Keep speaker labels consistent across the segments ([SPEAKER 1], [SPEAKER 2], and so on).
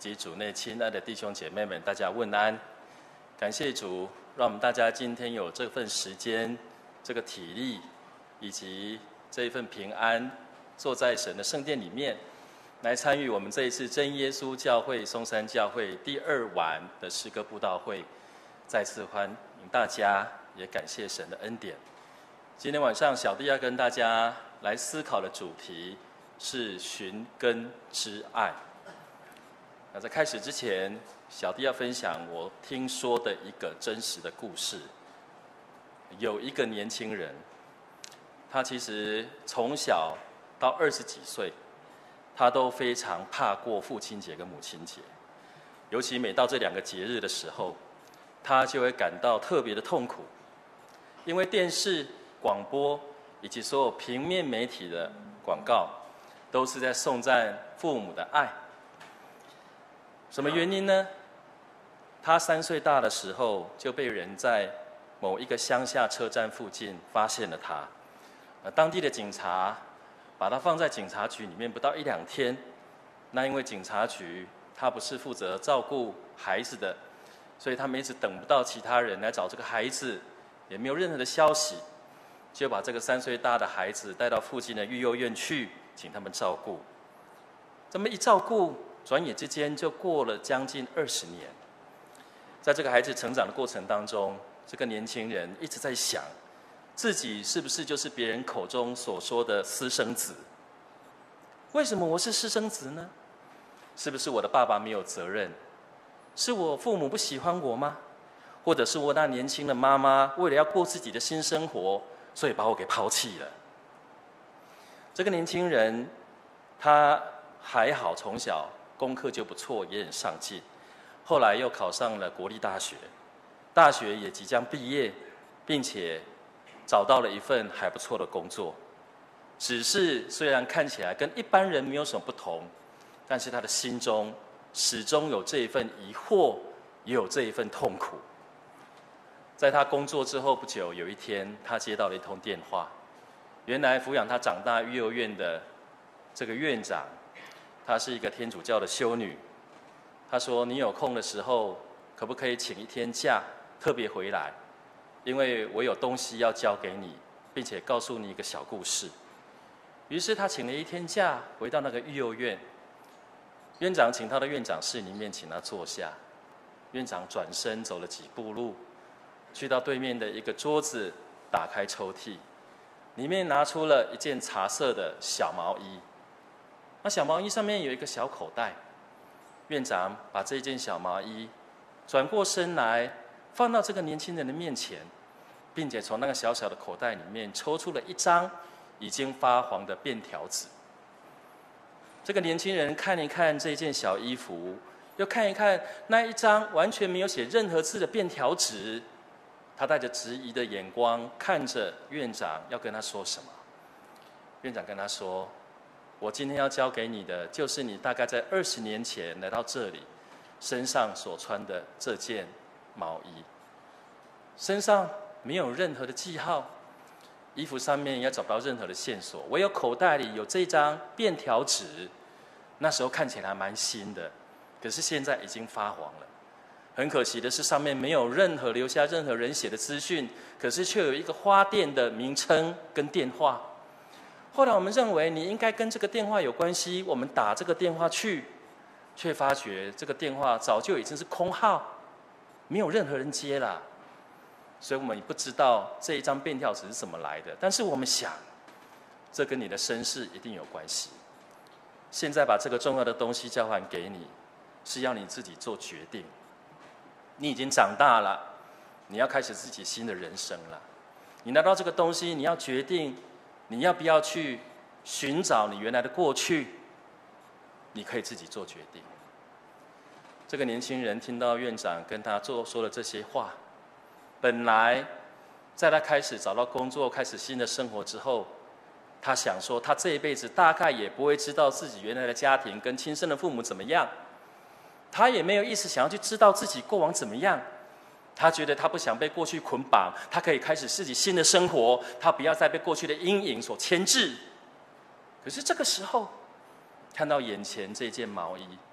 [SPEAKER 1] 及主内亲爱的弟兄姐妹们，大家问安。感谢主，让我们大家今天有这份时间、这个体力，以及这一份平安，坐在神的圣殿里面，来参与我们这一次真耶稣教会松山教会第2晚的诗歌布道会。再次欢迎大家，也感谢神的恩典。今天晚上，小弟要跟大家来思考的主题是寻根之爱。那在开始之前，小弟要分享我听说的一个真实的故事。有一个年轻人，他其实从小到20几岁，他都非常怕过父亲节跟母亲节，尤其每到这2个节日的时候，他就会感到特别的痛苦，因为电视、广播以及所有平面媒体的广告，都是在颂赞父母的爱。什么原因呢？他3岁大的时候就被人在某一个乡下车站附近发现了他。当地的警察把他放在警察局里面不到1、2天。那因为警察局他不是负责照顾孩子的，所以他们一直等不到其他人来找这个孩子，也没有任何的消息，就把这个3岁大的孩子带到附近的育幼院去，请他们照顾。这么一照顾，转眼之间就过了将近20年。在这个孩子成长的过程当中，这个年轻人一直在想，自己是不是就是别人口中所说的私生子？为什么我是私生子呢？是不是我的爸爸没有责任？是我父母不喜欢我吗？或者是我那年轻的妈妈为了要过自己的新生活，所以把我给抛弃了？这个年轻人他还好，从小功课就不错，也很上进。后来又考上了国立大学，大学也即将毕业，并且找到了一份还不错的工作。只是虽然看起来跟一般人没有什么不同，但是他的心中始终有这一份疑惑，也有这一份痛苦。在他工作之后不久，有一天他接到了一通电话，原来抚养他长大育幼院的这个院长，她是一个天主教的修女。她说：“你有空的时候，可不可以请1天假，特别回来？因为我有东西要交给你，并且告诉你一个小故事。”于是他请了1天假，回到那个育幼院。院长请他到院长室里面，请他坐下。院长转身走了几步路，去到对面的一个桌子，打开抽屉，里面拿出了一件茶色的小毛衣。那小毛衣上面有一个小口袋。院长把这件小毛衣转过身来，放到这个年轻人的面前，并且从那个小小的口袋里面抽出了一张已经发黄的便条纸。这个年轻人看一看这件小衣服，又看一看那一张完全没有写任何字的便条纸，他带着质疑的眼光看着院长，要跟他说什么。院长跟他说：“我今天要交给你的，就是你大概在20年前来到这里，身上所穿的这件毛衣。身上没有任何的记号，衣服上面也找不到任何的线索，唯有口袋里有这张便条纸。那时候看起来蛮新的，可是现在已经发黄了。很可惜的是，上面没有留下任何人写的资讯，可是却有一个花店的名称跟电话。后来我们认为你应该跟这个电话有关系，我们打这个电话去，却发觉这个电话早就已经是空号，没有任何人接了。所以我们也不知道这一张便条纸是怎么来的，但是我们想，这跟你的身世一定有关系。现在把这个重要的东西交还给你，是要你自己做决定。你已经长大了，你要开始自己新的人生了。你拿到这个东西，你要决定你要不要去寻找你原来的过去，你可以自己做决定。这个年轻人听到院长跟他说了这些话，本来在他开始找到工作、开始新的生活之后，他想说他这一辈子大概也不会知道自己原来的家庭跟亲生的父母怎么样，他也没有意思想要去知道自己过往怎么样。他觉得他不想被过去捆绑，他可以开始自己新的生活，他不要再被过去的阴影所牵制。可是这个时候，看到眼前这件毛衣，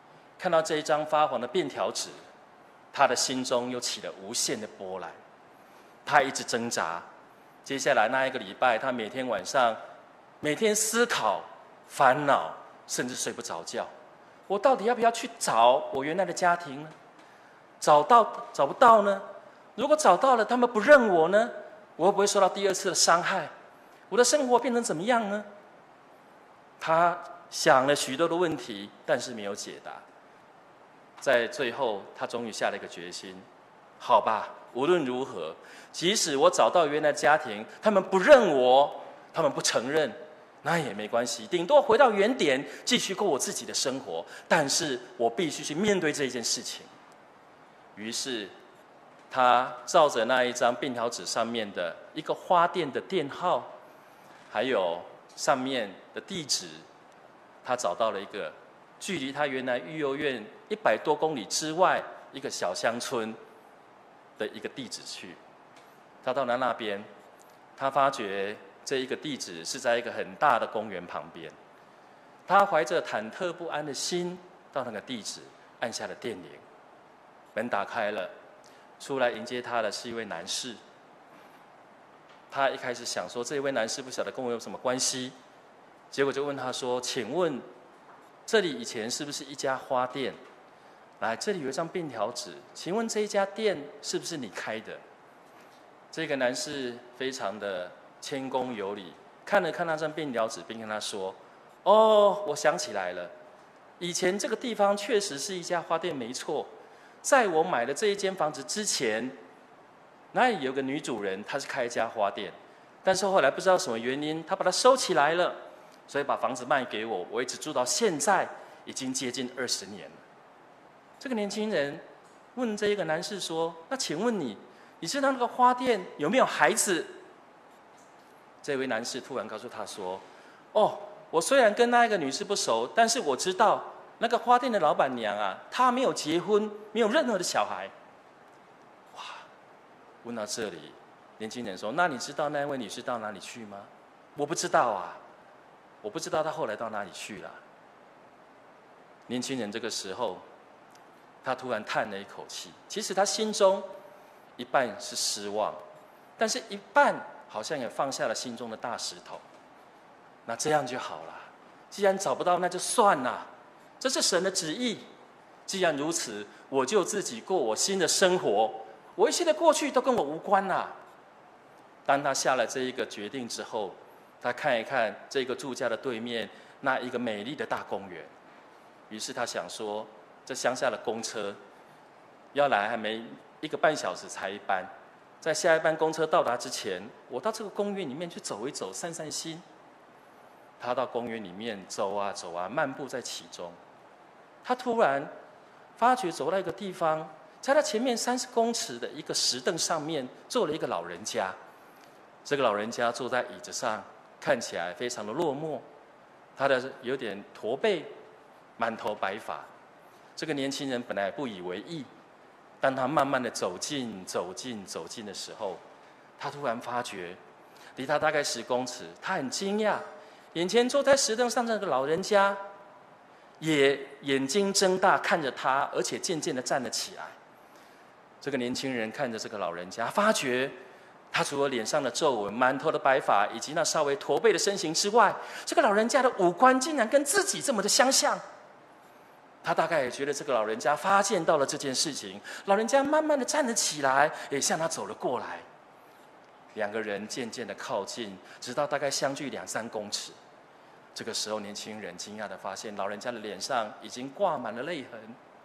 [SPEAKER 1] 看到这一张发黄的便条纸，他的心中又起了无限的波澜。他一直挣扎。接下来那一个礼拜，他每天晚上，每天思考、烦恼，甚至睡不着觉。我到底要不要去找我原来的家庭呢？找不到呢？如果找到了，他们不认我呢？我会不会受到第二次的伤害？我的生活变成怎么样呢？他想了许多的问题，但是没有解答。在最后，他终于下了一个决心：好吧，无论如何，即使我找到原来的家庭，他们不认我，他们不承认，那也没关系，顶多回到原点，继续过我自己的生活。但是我必须去面对这件事情。于是，他照着那一张便条纸上面的一个花店的店号，还有上面的地址，他找到了一个距离他原来育幼院100多公里之外一个小乡村的一个地址去。他到了那边，他发觉这一个地址是在一个很大的公园旁边。他怀着忐忑不安的心到那个地址，按下了电铃，门打开了，出来迎接他的是一位男士。他一开始想说，这位男士不晓得跟我有什么关系，结果就问他说：“请问，这里以前是不是一家花店？来，这里有一张便条纸，请问这一家店是不是你开的？”这个男士非常的谦恭有礼，看了看那张便条纸，并跟他说：“哦，我想起来了，以前这个地方确实是一家花店，没错。在我买的这一间房子之前，那里有个女主人，她是开一家花店，但是后来不知道什么原因，她把它收起来了，所以把房子卖给我，我一直住到现在，已经接近20年了。”这个年轻人问这一个男士说：“那请问你知道那个花店有没有孩子？”这位男士突然告诉他说：“哦，我虽然跟那一个女士不熟，但是我知道那个花店的老板娘啊，她没有结婚，没有任何的小孩。”哇！问到这里，年轻人说：“那你知道那位女士到哪里去吗？”“我不知道啊，我不知道她后来到哪里去了。”年轻人这个时候，他突然叹了一口气。其实他心中一半是失望，但是一半好像也放下了心中的大石头。那这样就好了，既然找不到，那就算了，这是神的旨意。既然如此，我就自己过我新的生活，我一切的过去都跟我无关啦。当他下了这一个决定之后，他看一看这个住家的对面那一个美丽的大公园，于是他想说，这乡下的公车要来还没1个半小时才一班，在下一班公车到达之前，我到这个公园里面去走一走，散散心。他到公园里面走啊走啊，漫步在其中。他突然发觉走到一个地方，在他前面30公尺的一个石凳上面坐了一个老人家。这个老人家坐在椅子上，看起来非常的落寞，他的有点驼背，满头白发。这个年轻人本来不以为意，当他慢慢的走近的时候，他突然发觉，离他大概10公尺，他很惊讶，眼前坐在石凳上的这个老人家，也眼睛睁大看着他，而且渐渐的站了起来。这个年轻人看着这个老人家，发觉他除了脸上的皱纹、满头的白发，以及那稍微驼背的身形之外，这个老人家的五官竟然跟自己这么的相像。他大概也觉得这个老人家发现到了这件事情，老人家慢慢的站了起来，也向他走了过来。2个人渐渐的靠近，直到大概相距2、3公尺。这个时候，年轻人惊讶的发现，老人家的脸上已经挂满了泪痕。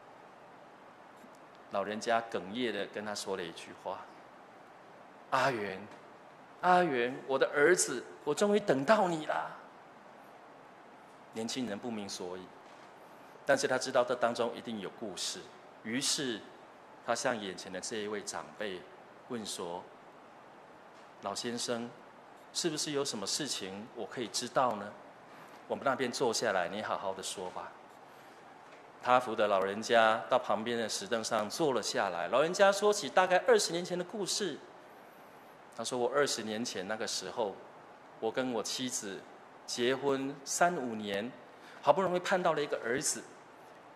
[SPEAKER 1] 老人家哽咽的跟他说了一句话：“阿元，阿元，我的儿子，我终于等到你了。”年轻人不明所以，但是他知道这当中一定有故事，于是他向眼前的这一位长辈问说：“老先生，是不是有什么事情我可以知道呢？我们那边坐下来，你好好的说吧。”他扶着老人家到旁边的石凳上坐了下来。老人家说起大概20年前的故事。他说：“我20年前那个时候，我跟我妻子结婚3、5年，好不容易盼到了一个儿子。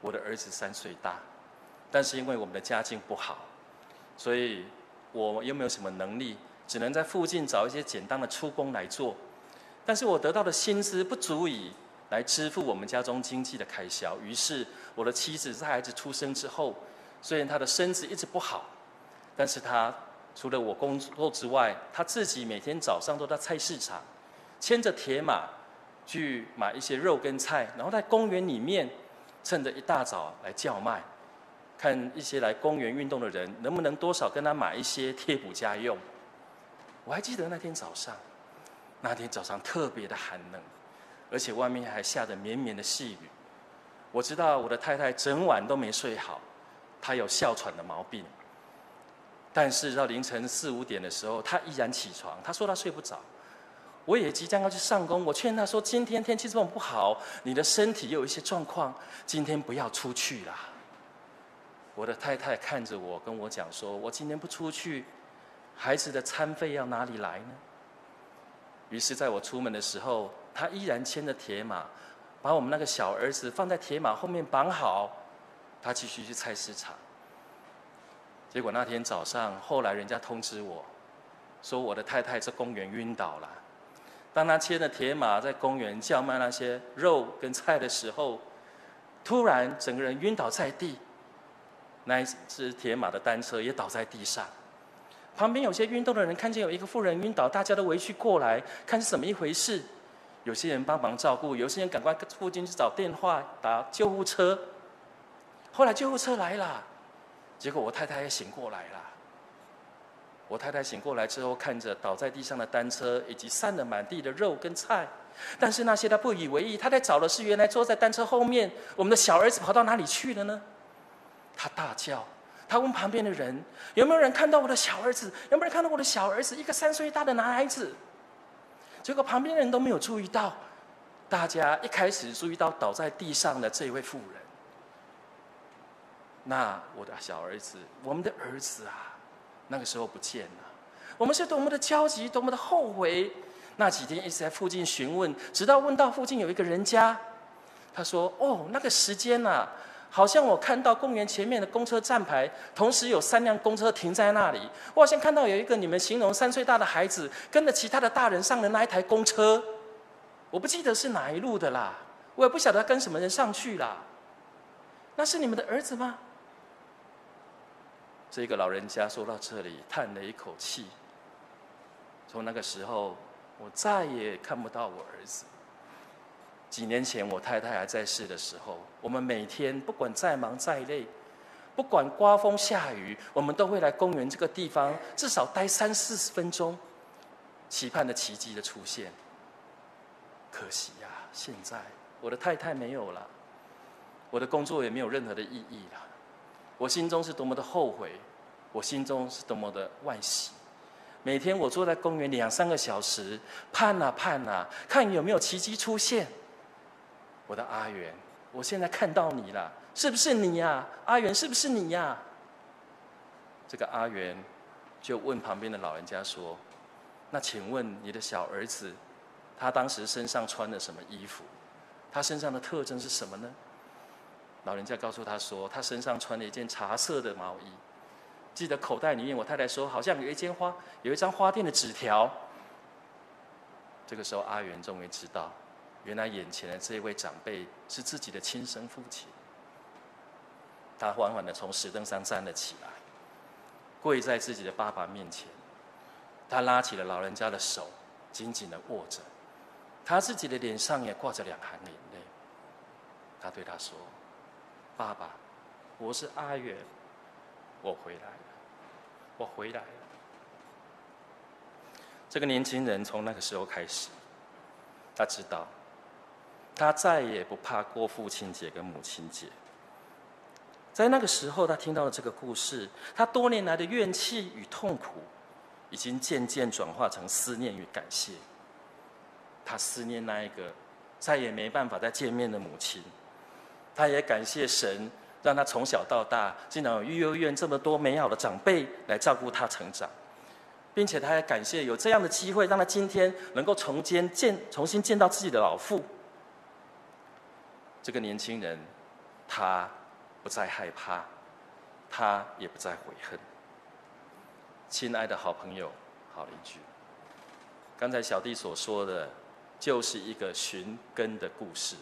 [SPEAKER 1] 我的儿子3岁大，但是因为我们的家境不好，所以我又没有什么能力，只能在附近找一些简单的出工来做。但是我得到的薪资不足以来支付我们家中经济的开销，于是我的妻子在孩子出生之后，虽然她的身子一直不好，但是她除了我工作之外，她自己每天早上都在菜市场牵着铁马去买一些肉跟菜，然后在公园里面趁着一大早来叫卖，看一些来公园运动的人能不能多少跟他买一些贴补家用。我还记得那天早上特别的寒冷，而且外面还下着绵绵的细雨。我知道我的太太整晚都没睡好，她有哮喘的毛病。但是到凌晨4、5点的时候，她依然起床。她说她睡不着。我也即将要去上工，我劝她说：“今天天气这么不好，你的身体又有一些状况，今天不要出去啦。”我的太太看着我，跟我讲说：“我今天不出去，孩子的餐费要哪里来呢？”于是在我出门的时候，她依然牵着铁马，把我们那个小儿子放在铁马后面绑好，她继续去菜市场。结果那天早上，后来人家通知我，说我的太太在公园晕倒了。当她牵着铁马在公园叫卖那些肉跟菜的时候，突然整个人晕倒在地，那一只铁马的单车也倒在地上。旁边有些运动的人看见有一个妇人晕倒，大家都围去过来看是怎么一回事。有些人帮忙照顾，有些人赶快附近去找电话打救护车。后来救护车来了，结果我太太也醒过来了。我太太醒过来之后，看着倒在地上的单车以及散了满地的肉跟菜，但是那些她不以为意。她在找的是原来坐在单车后面我们的小儿子跑到哪里去了呢？她大叫，她问旁边的人：“有没有人看到我的小儿子？有没有人看到我的小儿子？一个3岁大的男孩子。”结果旁边的人都没有注意到，大家一开始注意到倒在地上的这一位妇人。那我的小儿子，我们的儿子啊，那个时候不见了。我们是多么的焦急，多么的后悔。那几天一直在附近询问，直到问到附近有一个人家，他说：“哦，那个时间啊，好像我看到公园前面的公车站牌，同时有3辆公车停在那里。我好像看到有一个你们形容3岁大的孩子，跟着其他的大人上了那一台公车。我不记得是哪一路的啦，我也不晓得跟什么人上去啦。那是你们的儿子吗？”这个老人家说到这里，叹了一口气。从那个时候，我再也看不到我儿子。几年前我太太还在世的时候，我们每天不管再忙再累，不管刮风下雨，我们都会来公园这个地方，至少待30、40分钟，期盼着奇迹的出现。可惜呀，现在我的太太没有了，我的工作也没有任何的意义了。我心中是多么的后悔，我心中是多么的惋惜。每天我坐在公园2、3个小时，盼啊盼啊，看有没有奇迹出现。我的阿元，我现在看到你了，是不是你呀？阿元，是不是你呀？这个阿元就问旁边的老人家说：“那请问你的小儿子，他当时身上穿的什么衣服？他身上的特征是什么呢？”老人家告诉他说，他身上穿了一件茶色的毛衣。记得口袋里面，我太太说好像有一张花店的纸条。这个时候，阿元终于知道，原来眼前的这一位长辈是自己的亲生父亲。他缓缓地从石凳上站了起来，跪在自己的爸爸面前。他拉起了老人家的手，紧紧地握着。他自己的脸上也挂着2行眼泪。他对他说：“爸爸，我是阿元，我回来了，我回来了。”这个年轻人从那个时候开始，他知道，他再也不怕过父亲节跟母亲节。在那个时候，他听到了这个故事，他多年来的怨气与痛苦，已经渐渐转化成思念与感谢。他思念那一个再也没办法再见面的母亲。他也感谢神，让他从小到大竟然有育幼院这么多美好的长辈来照顾他成长，并且他也感谢有这样的机会，让他今天能够重新见到自己的老父。这个年轻人， 他不再害怕，他也不再悔恨。亲爱的好朋友、好邻居，刚才小弟所说的，就是一个寻根的故事。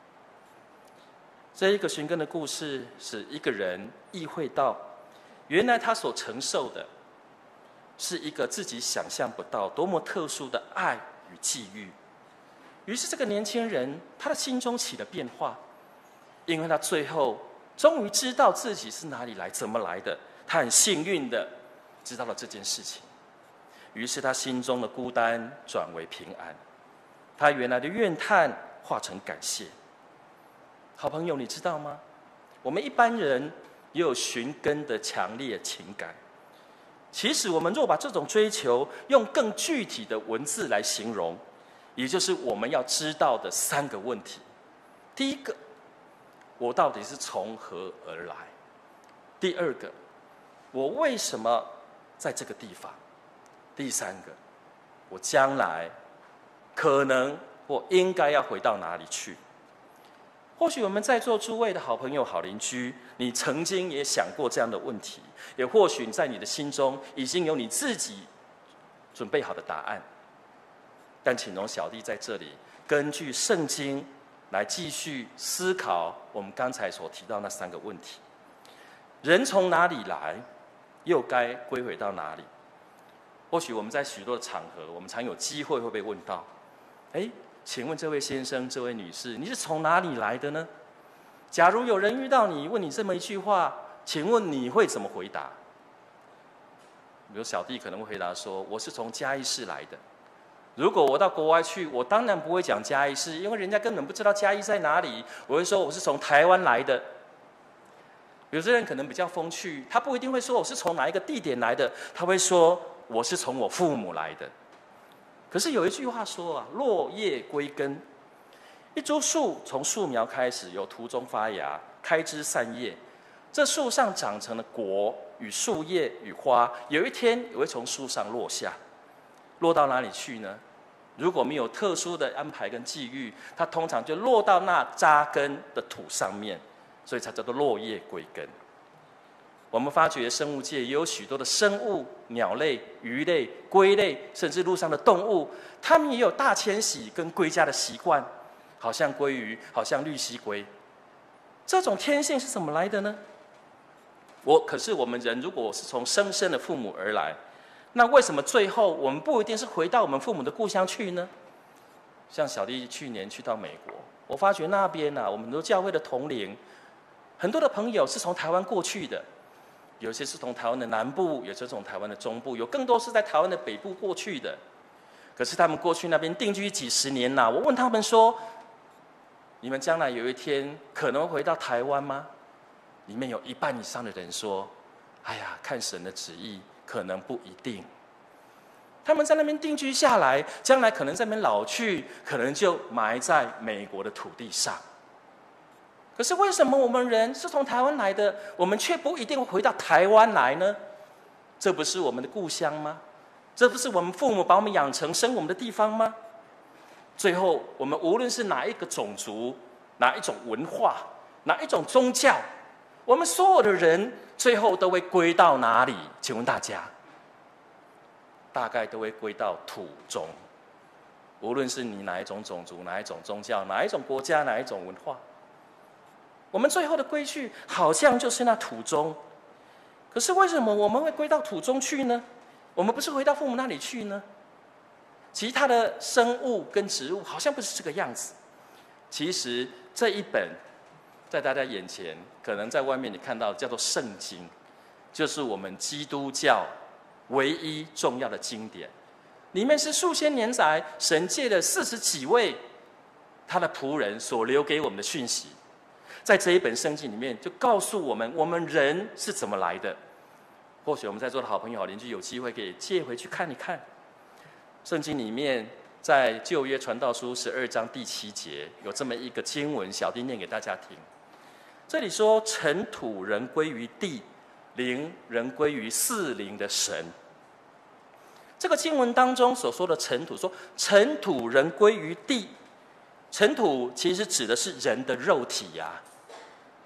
[SPEAKER 1] 这一个寻根的故事，使一个人意会到，原来他所承受的，是一个自己想象不到多么特殊的爱与际遇。于是这个年轻人，他的心中起了变化，因为他最后终于知道自己是哪里来、怎么来的。他很幸运的知道了这件事情，于是他心中的孤单转为平安，他原来的怨叹化成感谢。好朋友，你知道吗？我们一般人也有寻根的强烈情感。其实我们若把这种追求用更具体的文字来形容，也就是我们要知道的3个问题。第一个，我到底是从何而来？第二个，我为什么在这个地方？第三个，我将来可能或应该要回到哪里去？或许我们在座诸位的好朋友、好邻居，你曾经也想过这样的问题，也或许在你的心中已经有你自己准备好的答案。但请容小弟在这里，根据圣经来继续思考我们刚才所提到那3个问题：人从哪里来，又该归回到哪里？或许我们在许多的场合，我们常有机会会被问到：请问这位先生、这位女士，你是从哪里来的呢？假如有人遇到你，问你这么一句话，请问你会怎么回答？比如小弟可能会回答说：我是从嘉义市来的。如果我到国外去，我当然不会讲嘉义市，因为人家根本不知道嘉义在哪里。我会说我是从台湾来的。有些人可能比较风趣，他不一定会说我是从哪一个地点来的，他会说我是从我父母来的。可是有一句话说啊，落叶归根。一株树从树苗开始，由土中发芽，开枝散叶，这树上长成了果与树叶与花，有一天也会从树上落下。落到哪里去呢？如果没有特殊的安排跟际遇，它通常就落到那扎根的土上面，所以才叫做落叶归根。我们发觉生物界也有许多的生物，鸟类、鱼类、龟类，甚至路上的动物，它们也有大迁徙跟归家的习惯，好像鲑鱼，好像绿蜥龟。这种天性是怎么来的呢？可是我们人如果是从生身的父母而来，那为什么最后我们不一定是回到我们父母的故乡去呢？像小弟去年去到美国，我发觉那边我们很多教会的同龄，很多的朋友是从台湾过去的。有些是从台湾的南部，有些是从台湾的中部，有更多是在台湾的北部过去的。可是他们过去那边定居几十年了，我问他们说：你们将来有一天可能回到台湾吗？里面有1半以上的人说：哎呀，看神的旨意，可能不一定。他们在那边定居下来，将来可能在那边老去，可能就埋在美国的土地上。可是为什么我们人是从台湾来的，我们却不一定会回到台湾来呢？这不是我们的故乡吗？这不是我们父母把我们养成生我们的地方吗？最后，我们无论是哪一个种族、哪一种文化、哪一种宗教，我们所有的人最后都会归到哪里？请问大家，大概都会归到土中。无论是你哪一种种族、哪一种宗教、哪一种国家、哪一种文化，我们最后的归去好像就是那土中。可是为什么我们会归到土中去呢？我们不是回到父母那里去呢？其他的生物跟植物好像不是这个样子。其实这一本在大家眼前，可能在外面你看到叫做圣经，就是我们基督教唯一重要的经典。里面是数千年来神借了40几位他的仆人所留给我们的讯息。在这一本圣经里面，就告诉我们，我们人是怎么来的。或许我们在座的好朋友、好邻居有机会可以借回去看一看。圣经里面，在旧约传道书12章第7节，有这么一个经文，小弟念给大家听。这里说：尘土人归于地，灵人归于赐灵的神。这个经文当中所说的尘土，说尘土人归于地，尘土其实指的是人的肉体呀。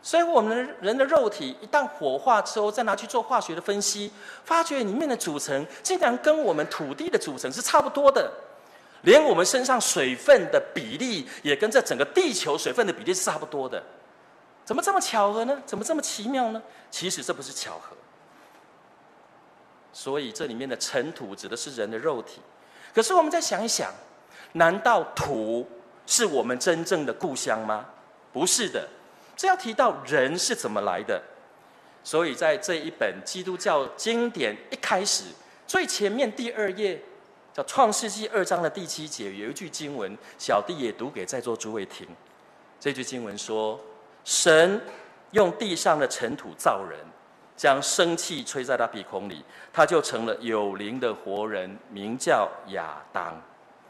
[SPEAKER 2] 所以我们人的肉体一旦火化之后，再拿去做化学的分析，发觉里面的组成竟然跟我们土地的组成是差不多的，连我们身上水分的比例也跟这整个地球水分的比例是差不多的。怎么这么巧合呢？怎么这么奇妙呢？其实这不是巧合。所以这里面的尘土指的是人的肉体。可是我们再想一想，难道土是我们真正的故乡吗？不是的。这要提到人是怎么来的。所以在这一本基督教经典一开始最前面第2页，叫创世纪2章的第7节，有一句经文，小弟也读给在座诸位听。这句经文说，神用地上的尘土造人，将生气吹在他鼻孔里，他就成了有灵的活人，名叫亚当。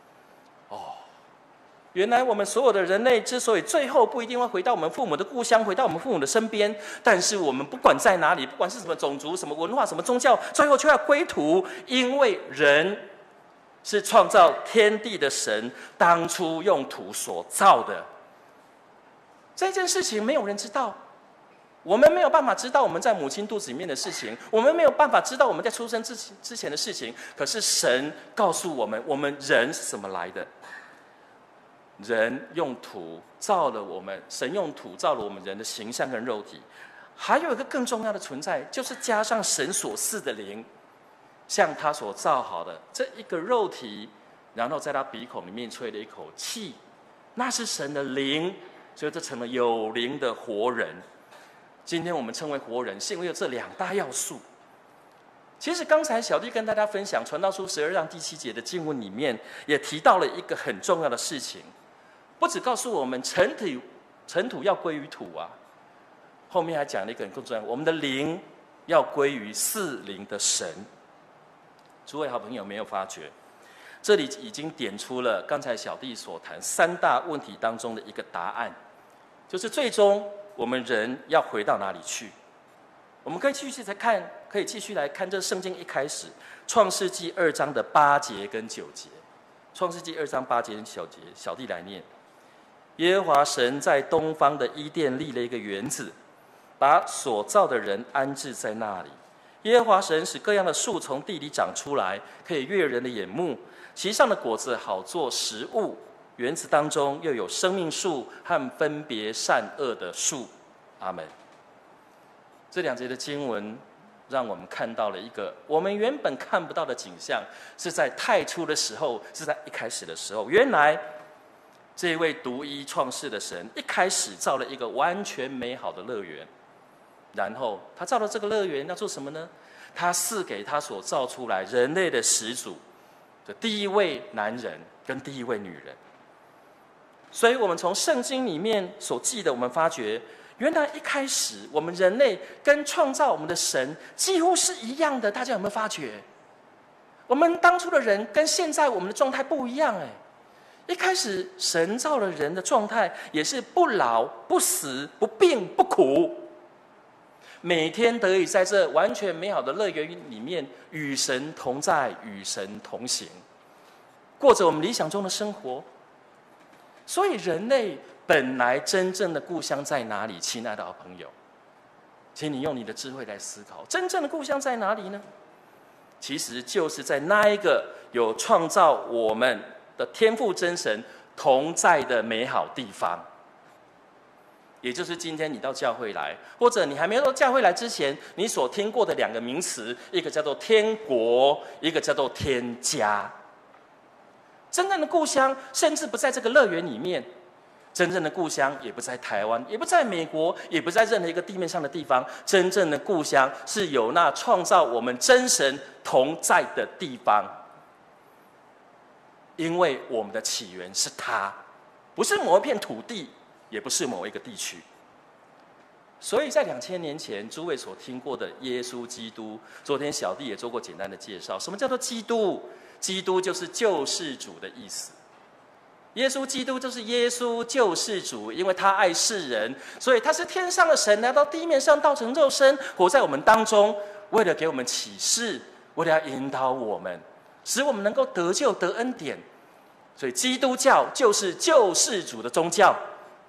[SPEAKER 2] 原来我们所有的人类之所以最后不一定会回到我们父母的故乡，回到我们父母的身边，但是我们不管在哪里，不管是什么种族、什么文化、什么宗教，最后却要归土，因为人是创造天地的神当初用土所造的。这件事情没有人知道，我们没有办法知道我们在母亲肚子里面的事情，我们没有办法知道我们在出生之前的事情。可是神告诉我们，我们人是怎么来的。人用土造了我们，神用土造了我们人的形象跟肉体。还有一个更重要的存在，就是加上神所赐的灵，像他所造好的这一个肉体，然后在他鼻孔里面吹了一口气，那是神的灵，所以这成了有灵的活人。今天我们称为活人，是因为有这2大要素。其实刚才小弟跟大家分享传道书12章第7节的经文里面，也提到了一个很重要的事情，不只告诉我们尘土要归于土啊，后面还讲了一个很更重要，我们的灵要归于赐灵的神。诸位好朋友没有发觉，这里已经点出了刚才小弟所谈3大问题当中的一个答案，就是最终我们人要回到哪里去？我们可以继续来看这圣经一开始创世纪2章的8节跟9节。创世纪2章8节跟9节，小弟来念。耶和华神在东方的伊甸立了一个园子，把所造的人安置在那里。耶和华神使各样的树从地里长出来，可以悦人的眼目，其上的果子好做食物。园子当中又有生命树和分别善恶的树。阿们。这2节的经文让我们看到了一个我们原本看不到的景象，是在太初的时候，是在一开始的时候。原来这位独一创世的神一开始造了一个完全美好的乐园，然后他造了这个乐园要做什么呢？他赐给他所造出来人类的始祖的第一位男人跟第一位女人。所以我们从圣经里面所记的，我们发觉原来一开始我们人类跟创造我们的神几乎是一样的。大家有没有发觉？我们当初的人跟现在我们的状态不一样。一开始神造了人的状态也是不老不死不病不苦，每天得以在这完全美好的乐园里面与神同在，与神同行，过着我们理想中的生活。所以人类本来真正的故乡在哪里？亲爱的好朋友，请你用你的智慧来思考，真正的故乡在哪里呢？其实就是在那一个有创造我们的天父真神同在的美好地方。也就是今天你到教会来，或者你还没有到教会来之前，你所听过的2个名词，一个叫做天国，一个叫做天家。真正的故乡甚至不在这个乐园里面，真正的故乡也不在台湾，也不在美国，也不在任何一个地面上的地方。真正的故乡是有那创造我们真神同在的地方，因为我们的起源是他，不是某一片土地，也不是某一个地区。所以在2000年前诸位所听过的耶稣基督，昨天小弟也做过简单的介绍。什么叫做基督？基督就是救世主的意思。耶稣基督就是耶稣救世主，因为他爱世人，所以他是天上的神来到地面上道成肉身，活在我们当中，为了给我们启示，为了要引导我们，使我们能够得救得恩典。所以基督教就是救世主的宗教。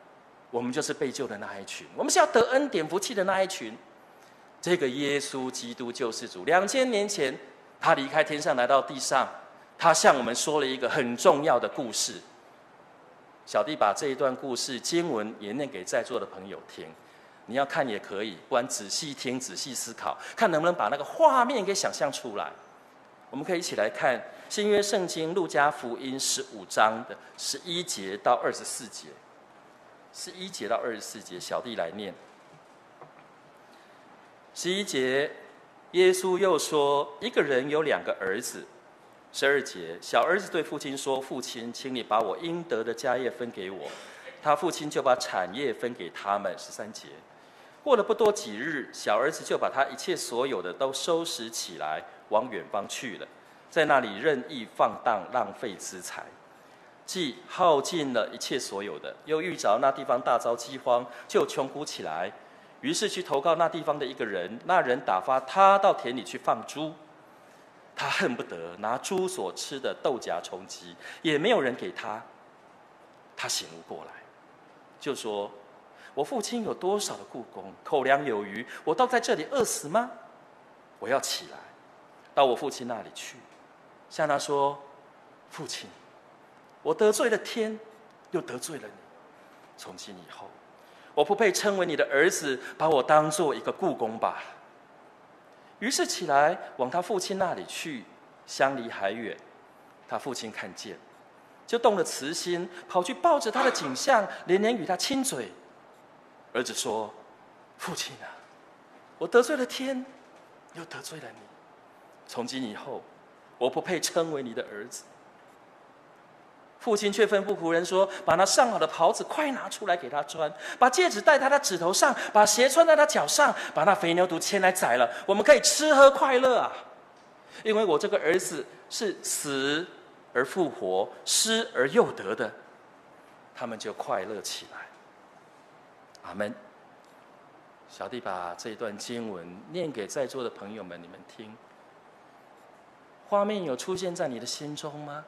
[SPEAKER 2] 我们就是被救的那一群，我们是要得恩典福气的那一群。这个耶稣基督救世主，2000年前他离开天上来到地上，他向我们说了一个很重要的故事。小弟把这一段故事经文也念给在座的朋友听，你要看也可以，不然仔细听、仔细思考，看能不能把那个画面给想象出来。我们可以一起来看新约圣经路加福音15章的11节到24节。11节到24节，小弟来念。11节，耶稣又说，一个人有2个儿子。12节，小儿子对父亲说：“父亲，请你把我应得的家业分给我。”他父亲就把产业分给他们。13节，过了不多几日，小儿子就把他一切所有的都收拾起来，往远方去了，在那里任意放荡，浪费资财。既耗尽了一切所有的，又遇着那地方大遭饥荒，就穷苦起来。于是去投靠那地方的一个人，那人打发他到田里去放猪。他恨不得拿猪所吃的豆荚充饥，也没有人给他。他醒悟过来，就说：“我父亲有多少的雇工，口粮有余，我倒在这里饿死吗？我要起来，到我父亲那里去，向他说：父亲，我得罪了天，又得罪了你。从今以后，我不配称为你的儿子，把我当作一个雇工吧。”于是起来往他父亲那里去，相离还远。他父亲看见，就动了慈心，跑去抱着他的颈项，连连与他亲嘴。儿子说：“父亲啊，我得罪了天，又得罪了你。从今以后，我不配称为你的儿子。”父亲却吩咐仆人说：“把那上好的袍子快拿出来给他穿，把戒指戴在他指头上，把鞋穿在他脚上，把那肥牛犊牵来宰了，我们可以吃喝快乐啊！因为我这个儿子是死而复活，失而又得的。”他们就快乐起来。阿们。小弟把这一段经文念给在座的朋友们，你们听。画面有出现在你的心中吗？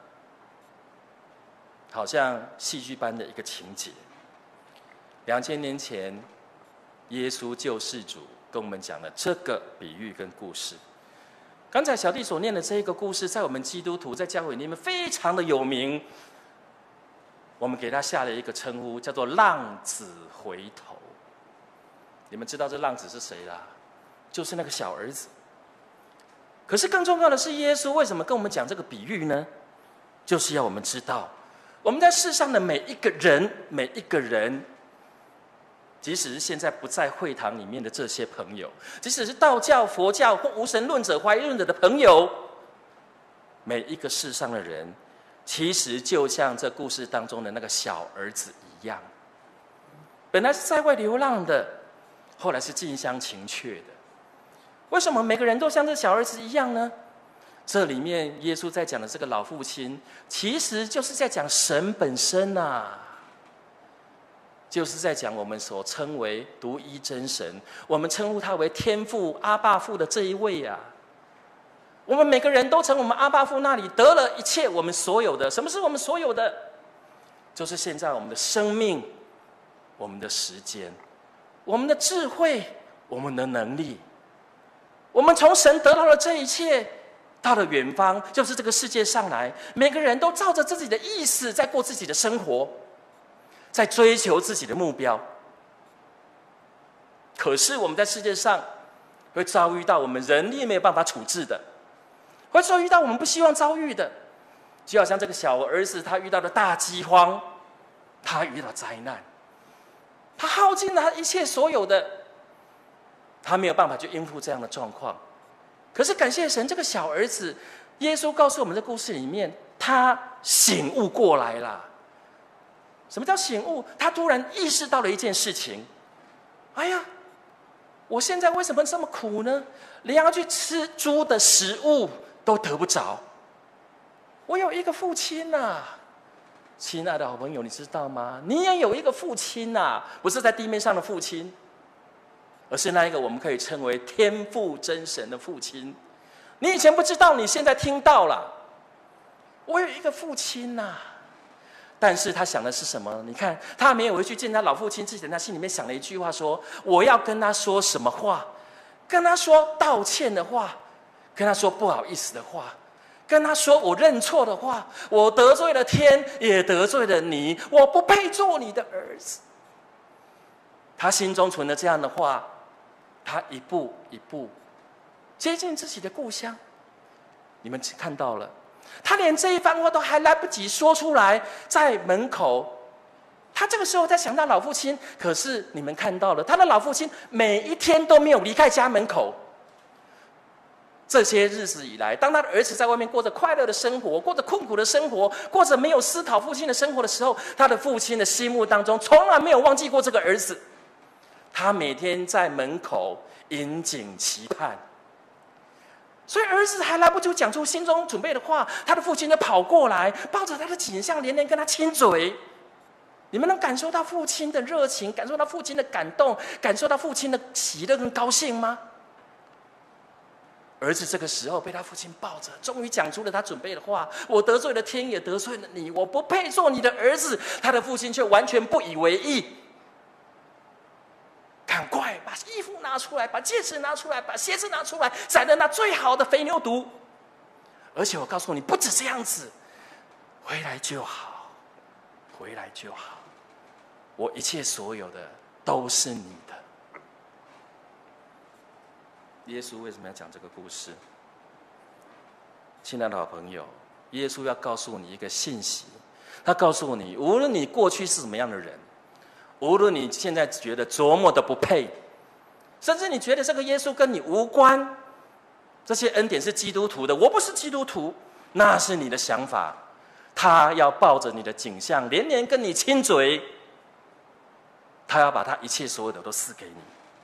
[SPEAKER 2] 好像戏剧般的一个情节。2000年前，耶稣救世主跟我们讲了这个比喻跟故事。刚才小弟所念的这一个故事，在我们基督徒在教会里面非常的有名，我们给他下了一个称呼，叫做浪子回头。你们知道这浪子是谁啦？就是那个小儿子。可是更重要的是，耶稣为什么跟我们讲这个比喻呢？就是要我们知道，我们在世上的每一个人，即使是现在不在会堂里面的这些朋友，即使是道教、佛教或无神论者、怀疑论者的朋友，每一个世上的人，其实就像这故事当中的那个小儿子一样，本来是在外流浪的，后来是近乡情怯的。为什么每个人都像这小儿子一样呢？这里面耶稣在讲的这个老父亲，其实就是在讲神本身啊，就是在讲我们所称为独一真神，我们称呼他为天父阿爸父的这一位啊。我们每个人都从我们阿爸父那里得了一切我们所有的。什么是我们所有的？就是现在我们的生命、我们的时间、我们的智慧、我们的能力。我们从神得到了这一切，到了远方，就是这个世界上来，每个人都照着自己的意思在过自己的生活，在追求自己的目标。可是我们在世界上会遭遇到我们人力没有办法处置的，会遭遇到我们不希望遭遇的，就好像这个小儿子他遇到了大饥荒，他遇到灾难，他耗尽了他一切所有的，他没有办法去应付这样的状况。可是感谢神，这个小儿子，耶稣告诉我们这故事里面，他醒悟过来了。什么叫醒悟？他突然意识到了一件事情：哎呀，我现在为什么这么苦呢？连要去吃猪的食物都得不着。我有一个父亲啊，亲爱的好朋友，你知道吗？你也有一个父亲啊，不是在地面上的父亲，而是那一个我们可以称为天父真神的父亲。你以前不知道，你现在听到了。我有一个父亲啊， 但是他想的是什么？你看，他没有回去见他老父亲之前，他心里面想了一句话说：我要跟他说什么话？跟他说道歉的话，跟他说不好意思的话，跟他说我认错的话，我得罪了天，也得罪了你，我不配做你的儿子。他心中存了这样的话，他一步一步接近自己的故乡。你们看到了，他连这一番话都还来不及说出来，在门口，他这个时候在想到老父亲。可是你们看到了，他的老父亲每一天都没有离开家门口。这些日子以来，当他的儿子在外面过着快乐的生活，过着困苦的生活，过着没有思考父亲的生活的时候，他的父亲的心目当中从来没有忘记过这个儿子。他每天在门口引颈期盼，所以儿子还来不及讲出心中准备的话，他的父亲就跑过来，抱着他的颈项，连连跟他亲嘴。你们能感受到父亲的热情，感受到父亲的感动，感受到父亲的喜乐跟高兴吗？儿子这个时候被他父亲抱着，终于讲出了他准备的话：我得罪了天，也得罪了你，我不配做你的儿子。他的父亲却完全不以为意，赶快把衣服拿出来，把戒指拿出来，把鞋子拿出来，宰了那最好的肥牛犊。而且我告诉你，不止这样子，回来就好，回来就好，我一切所有的都是你的。耶稣为什么要讲这个故事？亲爱的好朋友，耶稣要告诉你一个信息，他告诉你，无论你过去是什么样的人，无论你现在觉得多么的不配，甚至你觉得这个耶稣跟你无关，这些恩典是基督徒的，我不是基督徒，那是你的想法。他要抱着你的颈项，连连跟你亲嘴，他要把他一切所有的都赐给你，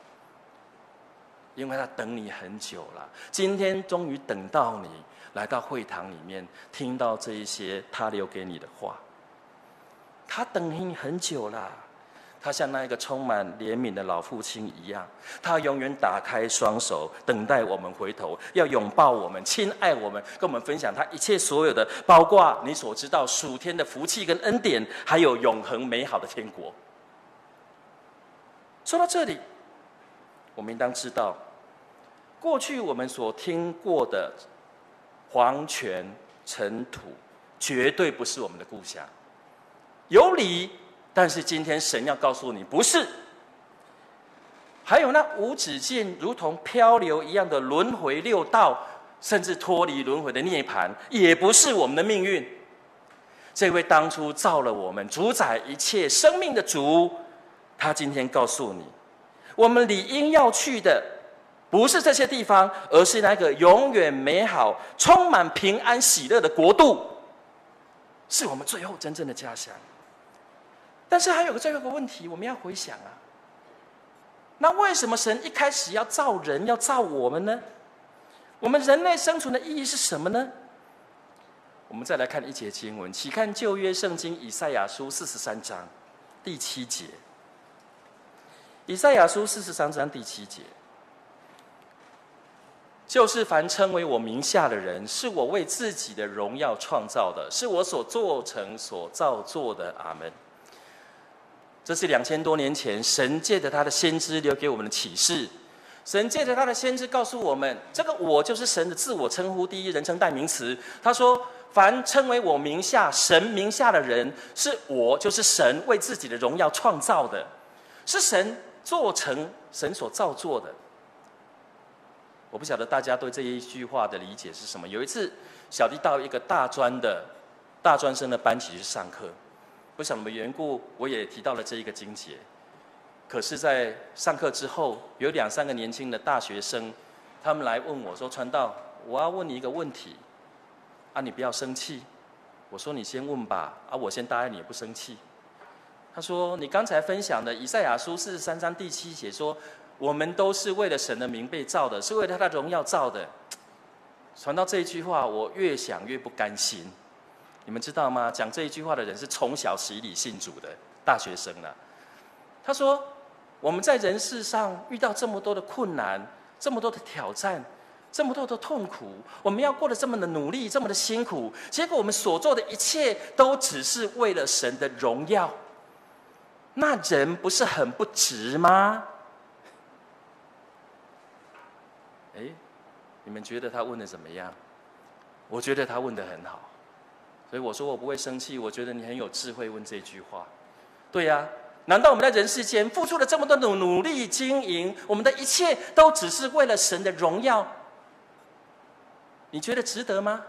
[SPEAKER 2] 因为他等你很久了。今天终于等到你来到会堂里面，听到这一些他留给你的话。他等你很久了，他像那一个充满怜悯的老父亲一样，他永远打开双手，等待我们回头，要拥抱我们，亲爱我们，跟我们分享他一切所有的，包括你所知道属天的福气跟恩典，还有永恒美好的天国。说到这里，我们应当知道，过去我们所听过的黄泉尘土，绝对不是我们的故乡。有理，但是今天神要告诉你，不是。还有那无止境如同漂流一样的轮回六道，甚至脱离轮回的涅槃，也不是我们的命运。这位当初造了我们，主宰一切生命的主，他今天告诉你，我们理应要去的不是这些地方，而是那个永远美好、充满平安喜乐的国度，是我们最后真正的家乡。但是还有最后一个问题，我们要回想啊，那为什么神一开始要造人，要造我们呢？我们人类生存的意义是什么呢？我们再来看一节经文，起看旧约圣经以赛亚书43章第7节。以赛亚书43章第7节，就是凡称为我名下的人，是我为自己的荣耀创造的，是我所做成所造作的。阿们。这是2000多年前神借着他的先知留给我们的启示。神借着他的先知告诉我们，这个我就是神的自我称呼第一人称代名词。他说，凡称为我名下神名下的人，是我就是神为自己的荣耀创造的，是神做成神所造作的。我不晓得大家对这一句话的理解是什么。有一次小弟到一个大专生的班级去上课，为什么缘故，我也提到了这一个经节。可是在上课之后，有2、3个年轻的大学生，他们来问我说，传道，我要问你一个问题啊，你不要生气。我说你先问吧，啊，我先答应你也不生气。他说，你刚才分享的以赛亚书43章第7节说，我们都是为了神的名被造的，是为了他的荣耀造的。传到这一句话，我越想越不甘心。你们知道吗？讲这一句话的人是从小洗礼信主的大学生了。他说，我们在人世上遇到这么多的困难，这么多的挑战， 这么多的痛苦，我们要过得这么的努力，这么的辛苦，结果我们所做的一切都只是为了神的荣耀，那人不是很不值吗？你们觉得他问的怎么样？我觉得他问得很好，所以我说我不会生气。我觉得你很有智慧问这句话。对呀，难道我们在人世间付出了这么多的努力经营，我们的一切都只是为了神的荣耀？你觉得值得吗？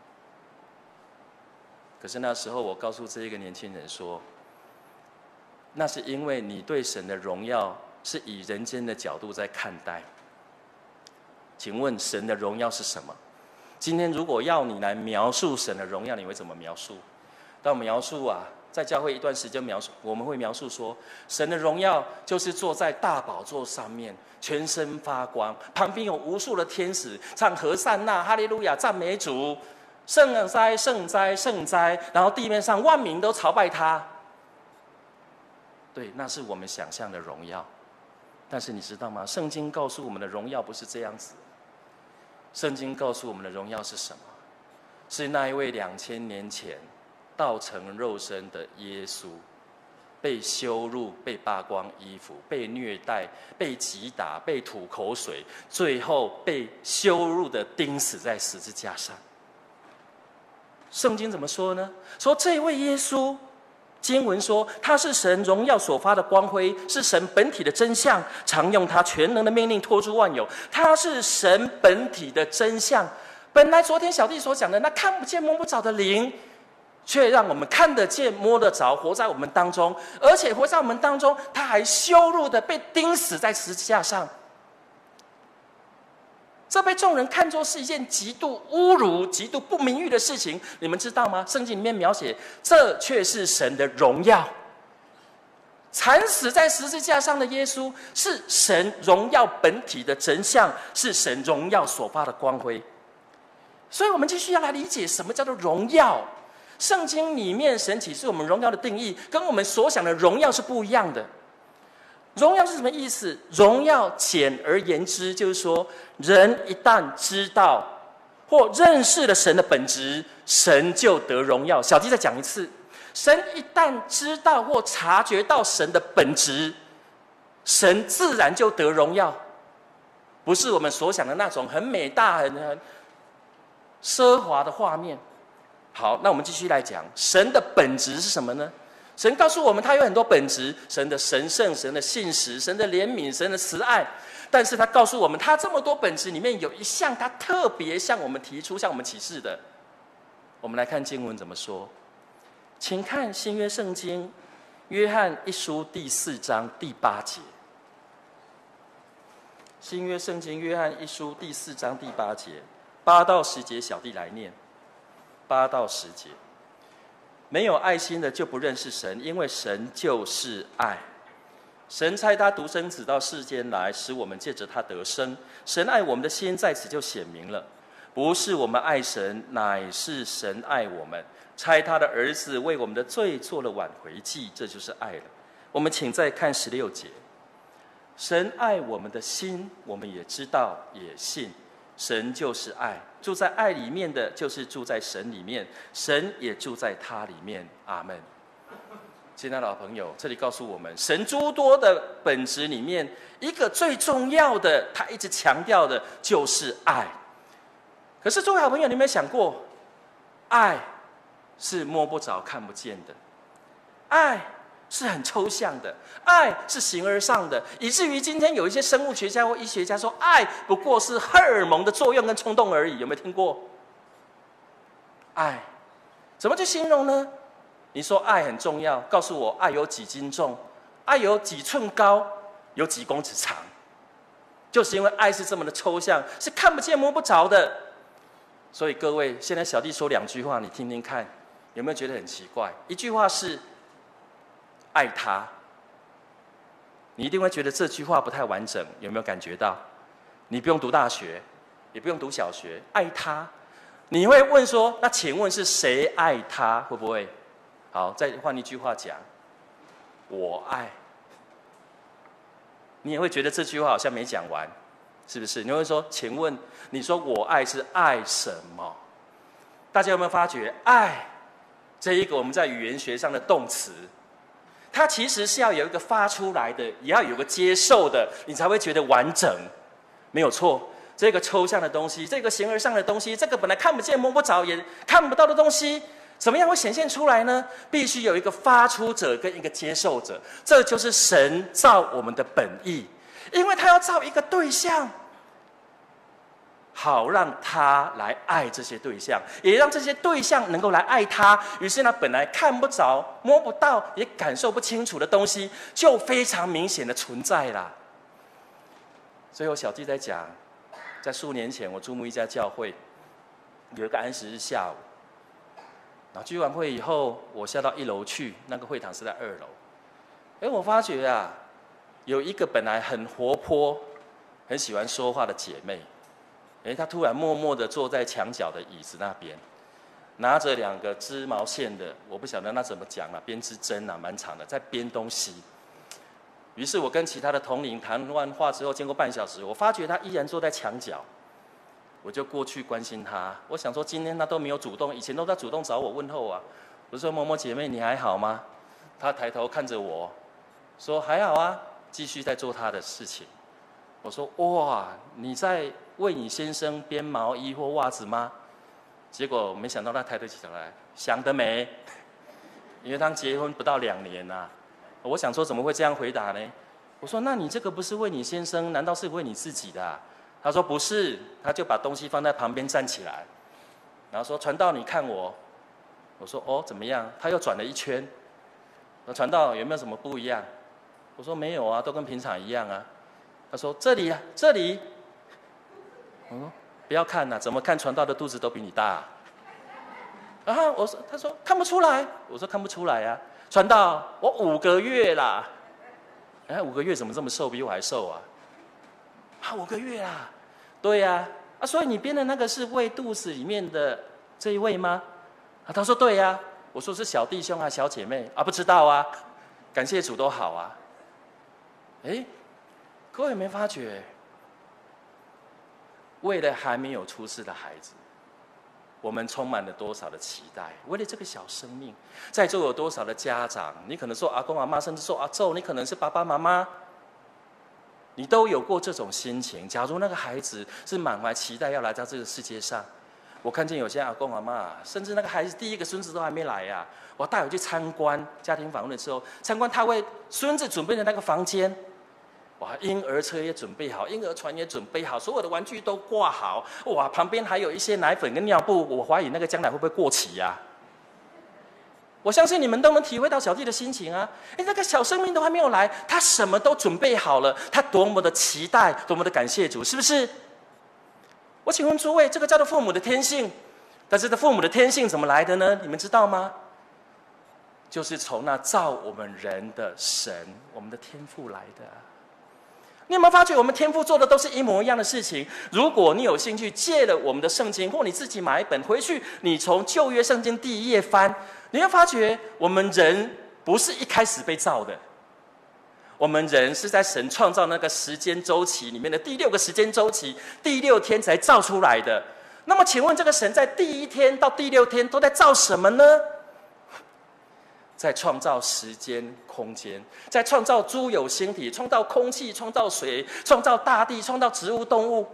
[SPEAKER 2] 可是那时候我告诉这一个年轻人说，那是因为你对神的荣耀是以人间的角度在看待。请问神的荣耀是什么？今天如果要你来描述神的荣耀，你会怎么描述？当我描述在教会一段时间描述，我们会描述说，神的荣耀就是坐在大宝座上面，全身发光，旁边有无数的天使唱和散那、哈利路亚、赞美主，圣哉、圣哉、圣哉，然后地面上万民都朝拜他。对，那是我们想象的荣耀。但是你知道吗？圣经告诉我们的荣耀不是这样子。圣经告诉我们的荣耀是什么？是那一位2000年前道成肉身的耶稣，被羞辱、被扒光衣服、被虐待、被击打、被吐口水，最后被羞辱的钉死在十字架上。圣经怎么说呢？说这位耶稣，经文说他是神荣耀所发的光辉，是神本体的真相，常用他全能的命令托住万有。他是神本体的真相。本来昨天小弟所讲的那看不见摸不着的灵，却让我们看得见摸得着，活在我们当中，而且活在我们当中，他还羞辱的被钉死在十字架上。这被众人看作是一件极度侮辱、极度不名誉的事情，你们知道吗？圣经里面描写，这却是神的荣耀。惨死在十字架上的耶稣，是神荣耀本体的真相，是神荣耀所发的光辉。所以我们继续要来理解什么叫做荣耀。圣经里面神启示我们荣耀的定义，跟我们所想的荣耀是不一样的。荣耀是什么意思？荣耀简而言之，就是说，人一旦知道或认识了神的本质，神就得荣耀。小弟再讲一次，神一旦知道或察觉到神的本质，神自然就得荣耀。不是我们所想的那种很美大、很奢华的画面。好，那我们继续来讲，神的本质是什么呢？神告诉我们，他有很多本质：神的神圣、神的信实、神的怜悯、神的慈爱。但是他告诉我们，他这么多本质里面有一项，他特别向我们提出、向我们启示的。我们来看经文怎么说，请看新约圣经约翰一书第4章第8节。新约圣经约翰一书第4章第8节，8到10节，小弟来念。8到10节。没有爱心的就不认识神，因为神就是爱。神差他独生子到世间来，使我们借着他得生。神爱我们的心在此就显明了，不是我们爱神，乃是神爱我们，差他的儿子为我们的罪做了挽回祭，这就是爱了。我们请再看16节。神爱我们的心，我们也知道也信，神就是爱，住在爱里面的就是住在神里面，神也住在他里面。阿们。亲爱的老朋友，这里告诉我们，神诸多的本质里面，一个最重要的，他一直强调的就是爱。可是诸位好朋友，你有没有想过，爱是摸不着、看不见的，爱是很抽象的，爱是形而上的，以至于今天有一些生物学家或医学家说，爱不过是荷尔蒙的作用跟冲动而已。有没有听过？爱怎么去形容呢？你说爱很重要，告诉我爱有几斤重，爱有几寸高，有几公尺长，就是因为爱是这么的抽象，是看不见摸不着的。所以各位，现在小弟说2句话，你听听看，有没有觉得很奇怪？一句话是爱他，你一定会觉得这句话不太完整，有没有感觉到？你不用读大学，也不用读小学，爱他，你会问说，那请问是谁爱他？会不会？好，再换一句话讲，我爱。你也会觉得这句话好像没讲完， 是不是？你会说，请问你说我爱是爱什么？大家有没有发觉，爱这一个我们在语言学上的动词，它其实是要有一个发出来的，也要有个接受的，你才会觉得完整，没有错。这个抽象的东西，这个形而上的东西，这个本来看不见摸不着也看不到的东西，怎么样会显现出来呢？必须有一个发出者跟一个接受者，这就是神造我们的本意，因为他要造一个对象，好让他来爱这些对象，也让这些对象能够来爱他。于是呢，本来看不着、摸不到、也感受不清楚的东西，就非常明显的存在啦。最后，小弟在讲，在数年前，我注目一家教会，有一个安息日下午，然后聚完会以后，我下到1楼去，那个会堂是在2楼。我发觉啊，有一个本来很活泼、很喜欢说话的姐妹。她突然默默地坐在墙角的椅子那边，拿着2个织毛线的，我不晓得那怎么讲啊，编织针啊，蛮长的，在编东西。于是我跟其他的同龄谈完话之后，经过半小时，我发觉她依然坐在墙角，我就过去关心她。我想说，今天她都没有主动，以前都在主动找我问候啊。我说：“某某姐妹，你还好吗？”她抬头看着我，说：“还好啊。”继续在做她的事情。我说：“哇，你在为你先生编毛衣或袜子吗？”结果没想到他抬得起头来，想得美，因为他结婚不到2年啊。我想说怎么会这样回答呢？我说：“那你这个不是为你先生，难道是为你自己的啊？”他说：“不是。”他就把东西放在旁边站起来，然后说：“传道，你看我。”我说：“哦，怎么样？”他又转了一圈。传道有没有什么不一样？我说：“没有啊，都跟平常一样啊。”他说：“这里啊，这里。”我说：“不要看呐，怎么看传道的肚子都比你大啊。”他说：“看不出来。”我说：“看不出来啊，传道，我5个月啦。”5个月怎么这么瘦，比我还瘦啊？5个月啊？对呀。所以你编的那个是为肚子里面的这一位吗？他说：“对呀。”我说：“是小弟兄啊，小姐妹啊？”不知道啊，感谢主都好啊。各位有没有发觉？为了还没有出世的孩子，我们充满了多少的期待？为了这个小生命，在座有多少的家长？你可能说阿公阿妈，甚至说阿祖，你可能是爸爸妈妈，你都有过这种心情。假如那个孩子是满怀期待要来到这个世界上，我看见有些阿公阿妈，甚至那个孩子第1个孙子都还没来呀，我带我去参观家庭访问的时候，参观他为孙子准备的那个房间。哇，婴儿车也准备好，婴儿床也准备好，所有的玩具都挂好。哇，旁边还有一些奶粉跟尿布，我怀疑那个将来会不会过期呀？我相信你们都能体会到小弟的心情啊！那个小生命都还没有来，他什么都准备好了，他多么的期待，多么的感谢主，是不是？我请问诸位，这个叫做父母的天性，但是这父母的天性怎么来的呢？你们知道吗？就是从那造我们人的神，我们的天父来的。你有没有发觉，我们天父做的都是一模一样的事情？如果你有兴趣借了我们的圣经，或你自己买一本回去，你从旧约圣经第1页翻，你会发觉，我们人不是一开始被造的，我们人是在神创造那个时间周期里面的第6个时间周期，第6天才造出来的。那么，请问这个神在第1天到第6天都在造什么呢？在创造时间、空间，在创造诸有形体，创造空气，创造水，创造大地，创造植物、动物。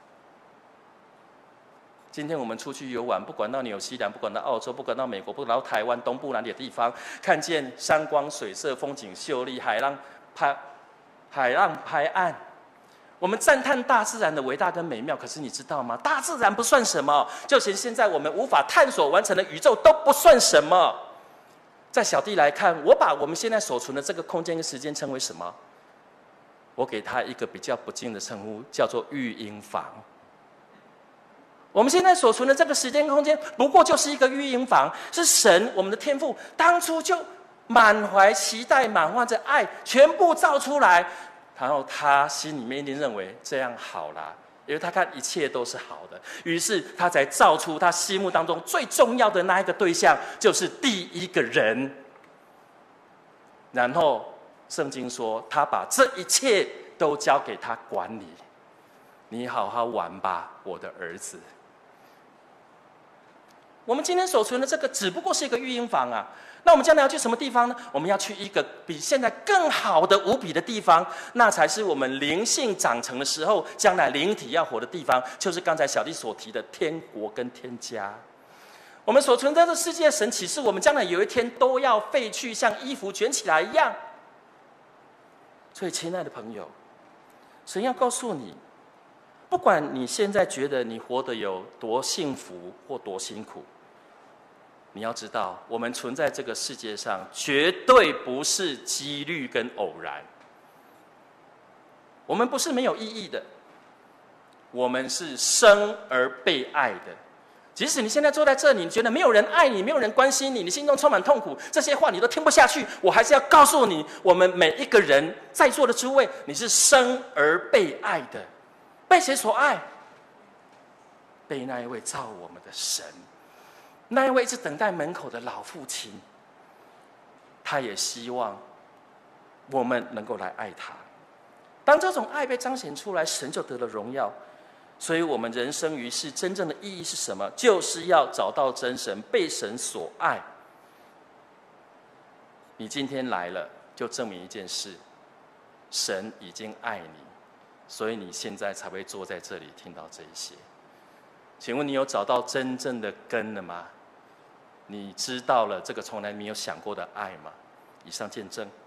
[SPEAKER 2] 今天我们出去游玩，不管到纽西兰，不管到澳洲，不管到美国，不管到台湾东部哪里的地方，看见山光水色、风景秀丽，海浪拍岸，我们赞叹大自然的伟大跟美妙。可是你知道吗？大自然不算什么，就连现在我们无法探索完成的宇宙都不算什么。在小弟来看，我把我们现在所存的这个空间跟时间称为什么？我给它一个比较不敬的称呼，叫做育婴房。我们现在所存的这个时间空间，不过就是一个育婴房，是神我们的天父当初就满怀期待、满怀着爱，全部造出来，然后他心里面一定认为这样好啦。因为他看一切都是好的，于是他才造出他心目当中最重要的那一个对象，就是第1个人。然后圣经说，他把这一切都交给他管理。 你好好玩吧，我的儿子。我们今天所存的这个只不过是一个育婴房啊，那我们将来要去什么地方呢？我们要去一个比现在更好的无比的地方，那才是我们灵性长成的时候，将来灵体要活的地方，就是刚才小弟所提的天国跟天家。我们所存在的世界，神启示我们将来有一天都要废去，像衣服卷起来一样。所以，亲爱的朋友，神要告诉你，不管你现在觉得你活得有多幸福或多辛苦，你要知道，我们存在这个世界上，绝对不是几率跟偶然。我们不是没有意义的，我们是生而被爱的。即使你现在坐在这里，你觉得没有人爱你，没有人关心你，你心中充满痛苦，这些话你都听不下去，我还是要告诉你，我们每一个人在座的诸位，你是生而被爱的。被谁所爱？被那一位造我们的神，那一位一直等待门口的老父亲，他也希望我们能够来爱他。当这种爱被彰显出来，神就得了荣耀。所以我们人生于世真正的意义是什么？就是要找到真神，被神所爱。你今天来了，就证明一件事：神已经爱你，所以你现在才会坐在这里听到这一些。请问你有找到真正的根了吗？你知道了这个从来没有想过的爱吗？以上见证。